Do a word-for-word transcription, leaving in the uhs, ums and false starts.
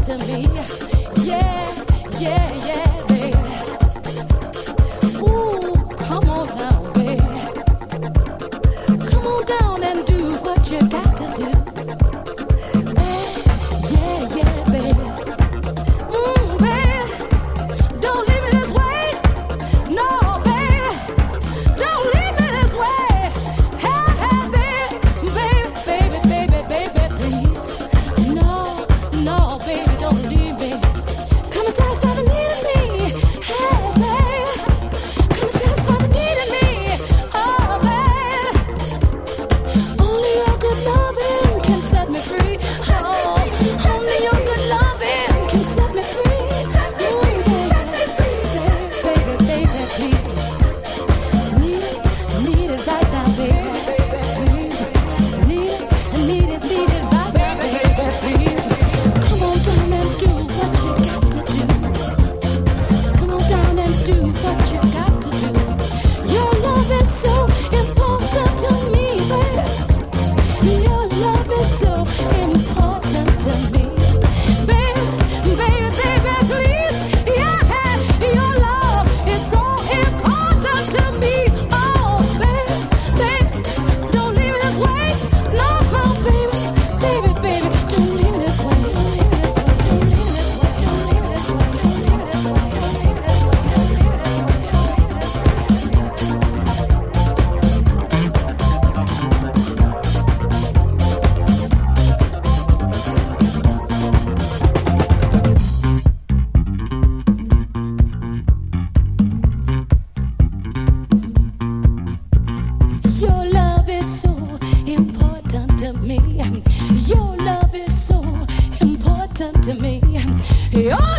to me. Yeah, yeah, yeah, baby. Ooh, come on now, baby. Come on down and do what you got to do. Hey, yeah, yeah, baby. Mm, baby, don't leave me this way. No, baby, don't leave me this way. Hey, hey, baby, baby, baby, baby, baby, please. No, no, baby, don't leave me. Come and satisfy the need in me. Hey, baby, come and satisfy the need in me. Oh, baby, only your good loving can set me free. Oh, only your good loving can set me free. Ooh, baby, baby, baby, please. Need it, need it right now, baby. Please. Need it, need it, need it right now, baby. Please. Come on down and do what you got to do. Come on down and do what you got to do. Your love is so important to me, baby. Your love is so important to me. Baby, baby, baby, please. Yeah, your love is so important to me. Oh, baby, baby, don't leave me this way. No, baby, baby, baby, don't leave me this way. Don't leave me this way. Don't leave me this way. Don't leave me this way. Don't leave me this way. Don't leave me this way. Don't leave me this way. Don't leave me this way. Your love is so important to me. Your love is so important to me. Your